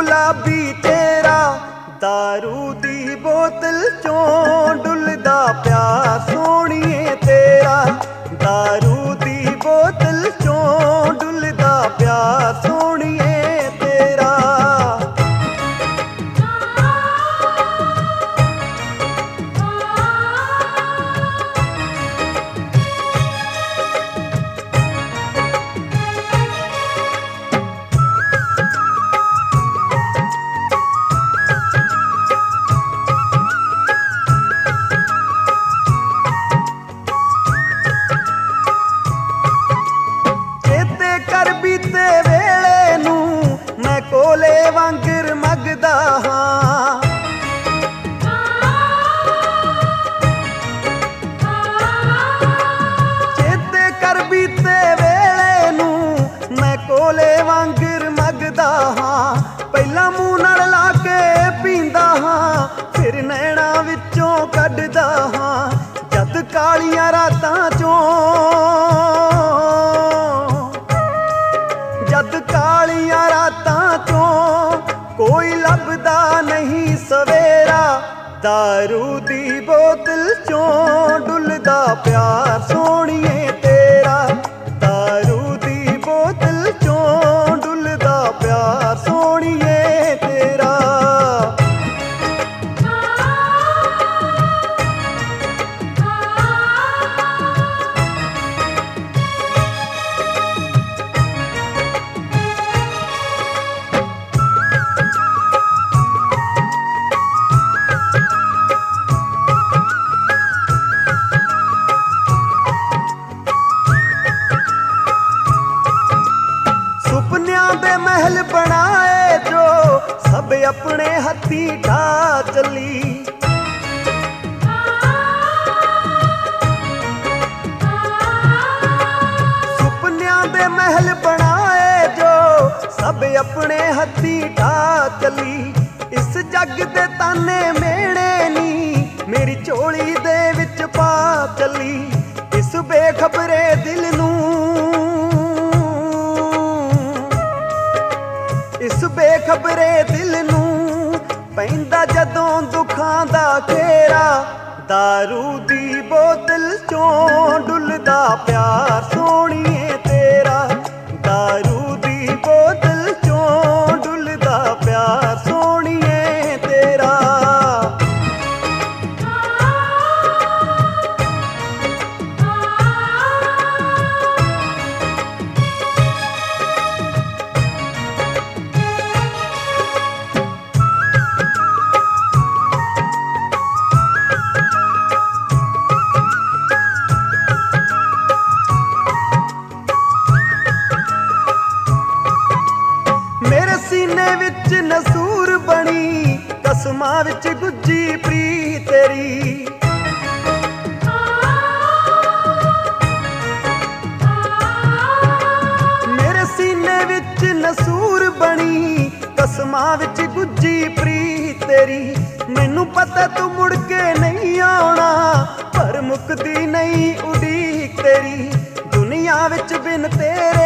गुलाबी तेरा दारू दी बोतल चों डुलदा प्यार सोहणीए तेरा दारू दी बोतल चों डुलदा प्यार सोहणीए तेरा। कर बीते वेले नू मैं कोले वांगर मंगदा हां चेते कर बीते वेले नू मैं कोले वांगर मंगदा हां पहला मूंह नाल ला के पींदा हां फिर नैना विचों कढदा हां जद कालियां रातां चों जद कालियां रातां चों कोई लभदा नहीं सवेरा दारू दी बोतल चों डुलदा प्यार सोहणीए तेरा दारू दी बोतल चों डुलदा प्यार सोहणीए तेरा। सुपनियां दे महल बनाए जो सब अपने हथी ढा चली सुपनियां दे महल बनाए जो सब अपने हथी ढा चली इस जग दे ताने मेड़े नी मेरी झोली दे विच पा चली इस बेखबरे दिल नूं इस बेखबरे दिल नूं पैंदा जदों दुखां दा घेरा दारू दी बोतल चों डुलदा प्यार सोहणीए तेरा दारू दी बोतल चों डुलदा प्यार सोहणीए तेरा। मेरे सीने विच नसूर बनी कसमां विच गुज्जी प्री तेरी मेरे सीने विच नसूर बनी कसमां विच गुज्जी प्री तेरी मैनू पता तू मुड़ के नहीं आउणा पर मुकदी नहीं उड़ीक तेरी दुनिया विच बिन तेरे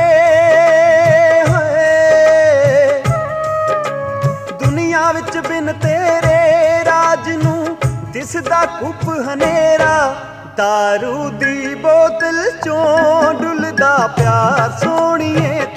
दुनिया विच बिन तेरे राज नूं दिसदा कुप हनेरा दारू दी बोतल चों डुलदा प्यार सोहणीए